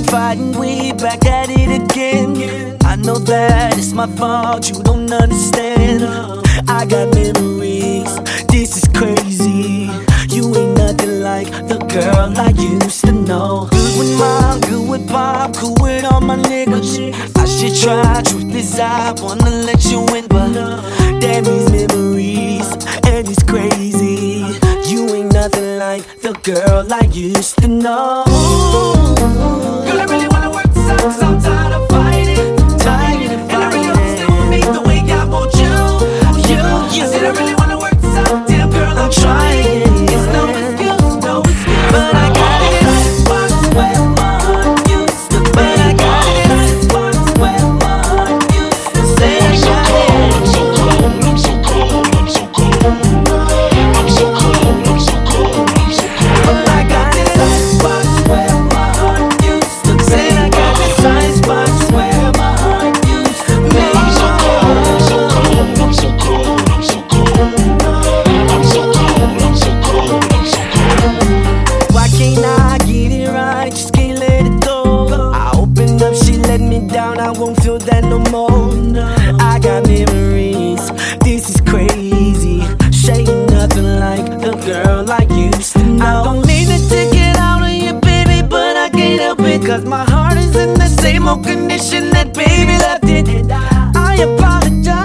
fighting, we back at it again. I know that it's my fault, you don't understand. I got memories, this is crazy. You ain't nothing like the girl I used to know. Good with mom, good with pop, cool with all my niggas. I should try, truth is I wanna let you in, but damn these memories, and it's crazy. You ain't nothing like the girl I used to know. Girl, I really wanna work this out, cause I'm tired of fighting. And I really hope you still want me the way I want you. I said I really wanna work this out, damn girl, I'm trying. It's no excuse, no excuse, but I got it. Icebox where my heart used to be. But I got it. Icebox where my heart used to stay. I'm so cold, I'm so cold, I'm so cold, I'm so cold. I'm so cold, I'm so cold, I'm so cold. But I got this icebox where my heart used to be. I got this icebox where my heart used to be. I'm so cold, I'm so cold, I'm so cold, I'm so cold. I'm so cold, I'm so cold, I'm so cold. Why can't I get it right? Just can't let it go. I opened up, she let me down. I won't feel that no more. I got memories, this is crazy. She ain't nothing like the girl I used to know. I don't mean to take it out on you, baby, but I can't help it, cause my heart is in the same old condition that baby left it. I apologize.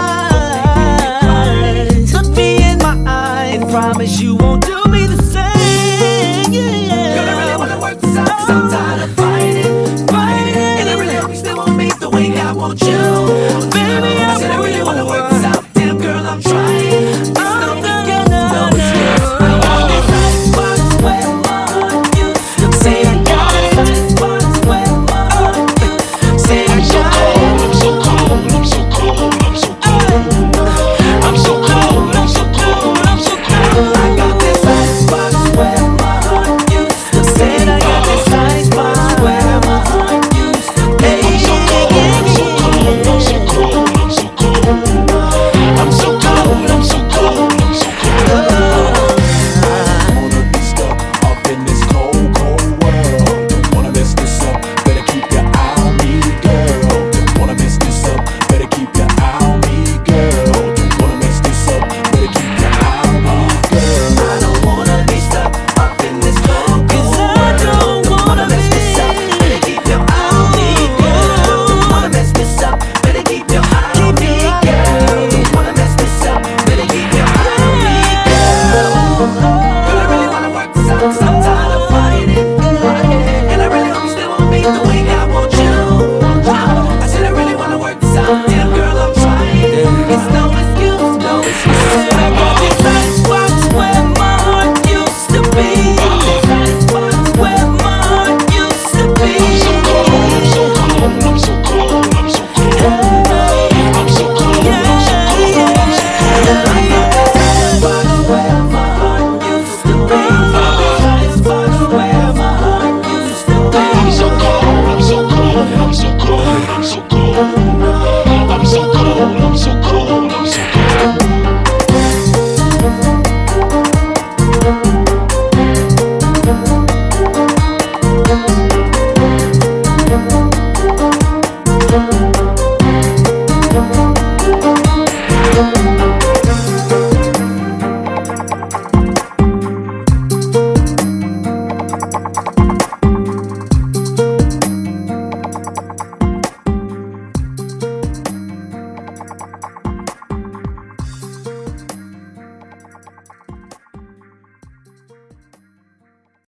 Look me in my eyes, promise you won't do me the same. Girl, I really wanna work this out, cause I'm tired of fighting. And I really hope you still want me the way I want you. Baby, I said I really wanna work this out, damn girl, I'm trying. It's no excuse, no excuse. I got this icebox where my heart used to be. Say I got it. Icebox where my heart used to be. Say I got it. I'm so cold, I'm so cold, I'm so cold. I'm so cold, I'm so cold, I'm so cold. I got this icebox where my heart used to be. Said I got this icebox where my heart used to be. I'm so cold, I'm so cold, I'm so cold, I'm so cold. I'm so cold, I'm so cold, I'm so cold. Wanna be stuck up in this cold, cold world. Don't wanna mess this up, better keep your eye on me, girl. Don't wanna mess this up, better keep your eye on me, girl. Don't wanna mess this up, better keep your eye on me, girl. I don't wanna be stuck up in this cold, Cause cold I world. don't wanna mess this up, better keep your eye on me, girl. Don't wanna mess this up, better keep your eye on me, girl. Don't wanna mess this up, better keep your eye on me, girl. Girl, I really wanna work this out, cause I'm tired of fighting. And I really hope you still want me the way I want you. I said I really wanna work this out, damn girl, I'm trying. It's no excuse, no excuse. I got this icebox where my heart used to be. This icebox where my heart used to be. I'm so cold, I'm so cold, I'm so cold, I'm so cold. I'm so cold, I'm so cold, I'm so cold. Icebox where my heart used to be. Icebox where my heart used to be. I'm so cold, I'm so cold, I'm so cold, I'm so cold. I'm so cold, I'm so cold, I'm so cold. Thank